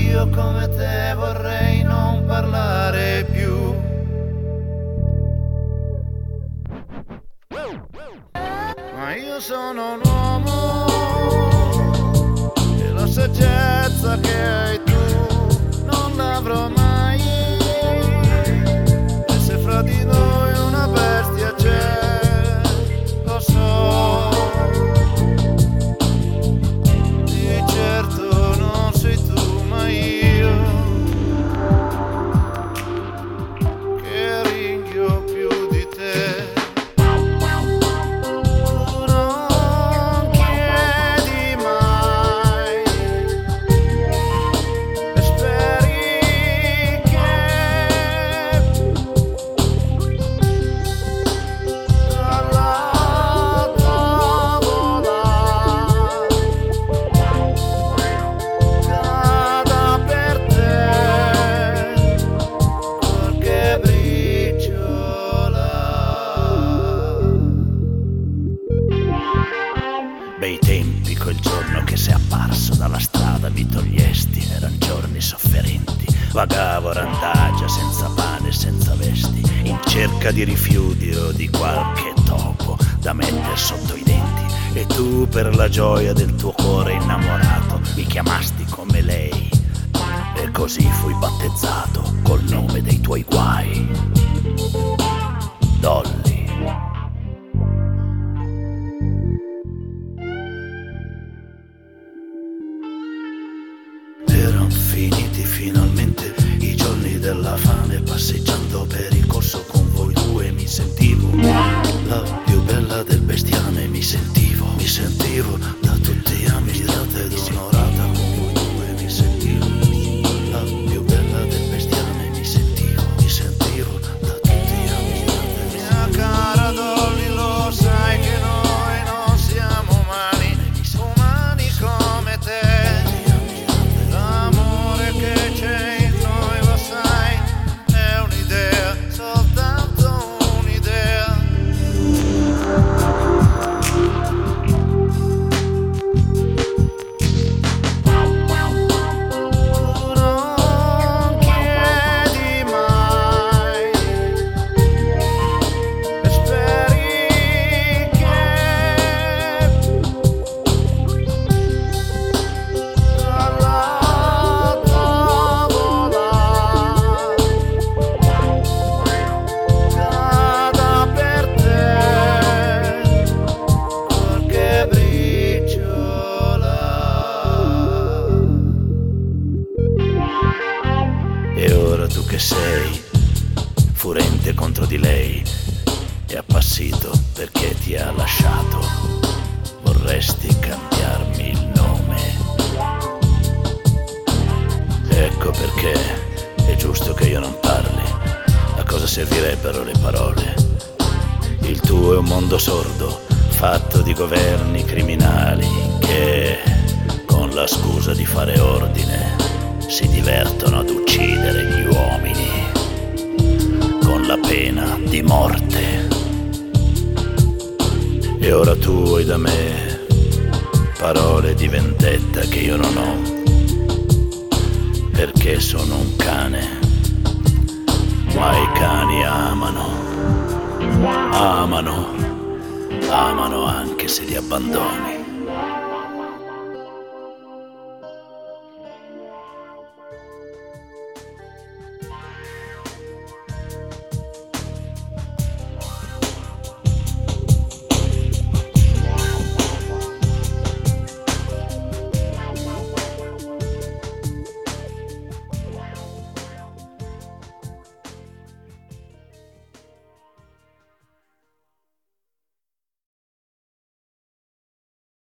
Io come te vorrei non parlare più. Ma io sono un uomo e la saggezza che hai tu non l'avrò mai. E se fra di noi una bestia c'è, lo so, di certo non sei tu ma io, che ringhio più di te. Bei tempi, quel giorno che sei apparso dalla strada mi togliesti, eran giorni sofferenti. Vagavo randaggia senza pane e senza vesti, in cerca di rifiuti o di qualche topo da mettere sotto i denti. E tu, per la gioia del tuo cuore innamorato, mi chiamasti come lei. E così fui battezzato col nome dei tuoi guai, Dolly. Erano finiti finalmente i giorni della fame, passeggiando per il corso con voi due mi sentivo la più bella del bestiame, mi sentivo da tutti ammirata ed onorata, con voi due mi sentivo la più bella del bestiame, mi sentivo da tutti ammirata. Mia cara Dolly, lo sai che noi non siamo umani come te. L'amore che c'è in noi, lo sai, è un'idea, soltanto un'idea. Tu non chiedi mai e speri che dalla tavola cada per te qualche briciola. E ora tu che sei furente contro di lei e appassito perché ti ha lasciato, vorresti cambiarmi il nome. Ecco perché è giusto che io non parli. A cosa servirebbero le parole? Il tuo è un mondo sordo, fatto di governi criminali che, con la scusa di fare ordine, si divertono ad uccidere gli uomini con la pena di morte. E ora tu hai da me parole di vendetta che io non ho, perché sono un cane, ma i cani amano anche se li abbandoni.